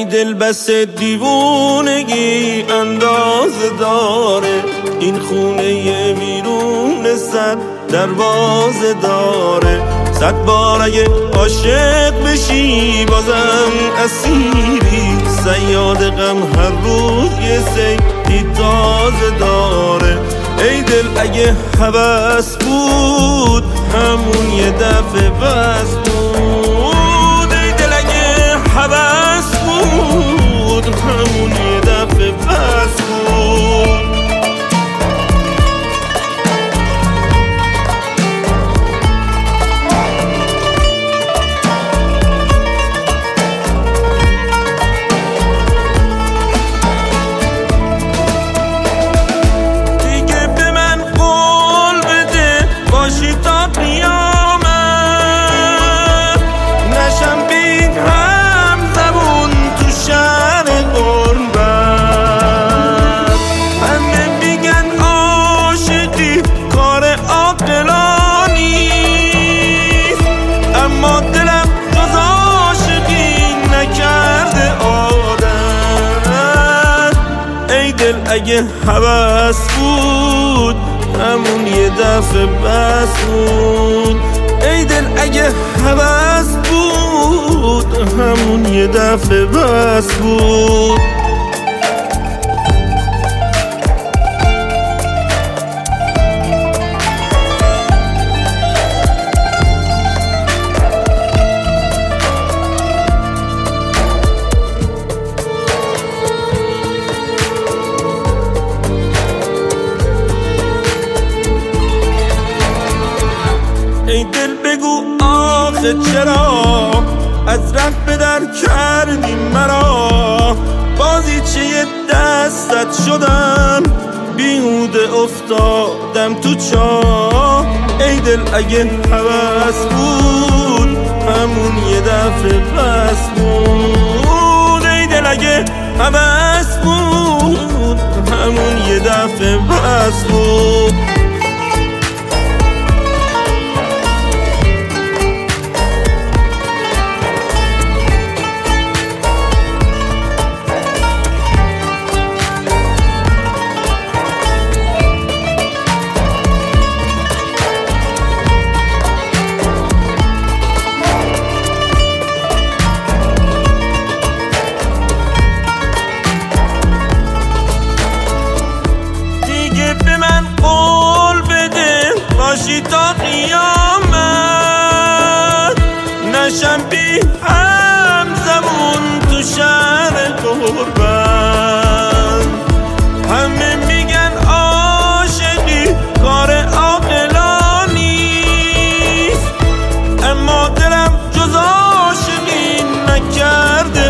دل بس دیوونگی اندازه داره، این خونه بیرون صد دروازه داره. 100 بار اگه عاشق بشی بازم اسیری، صیاد غم هر روز یه صیدی تازه داره. ای دل اگه هوس بود همون یه دفعه بس بود، ای دل اگه هوس بود همون یه دفعه بس بود. اگه هوس بود همون یه دفعه بس بود، ای دل اگه هوس بود همون یه دفعه بس بود. ای دل بگو آخه چرا از ره به در کردی مرا، بازیچه دستت شدم بیهوده افتادم تو چاه. ای دل اگه هوس بود همون یه دفعه بس بود، ای دل اگه هوس بود همون یه دفعه بس بود. به من قول بده باشی تا قیامت، نشم بی هم زمون تو شهر غربت. همه میگن عاشقی کار عاقلانیست، اما دلم جز عاشقی نکرده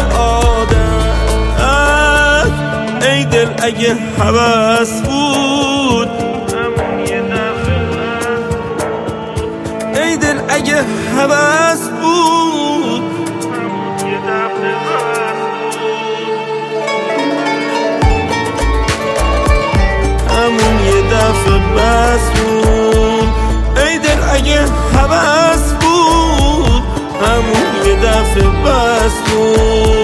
عادت. ای دل اگه هوس بود همون یه دفعه بس بود، ای دل اگه هوس بود همون یه دفعه بس بود، همون یه دفعه بس بود. ای دل اگه هوس بود همون یه دفعه بس بود.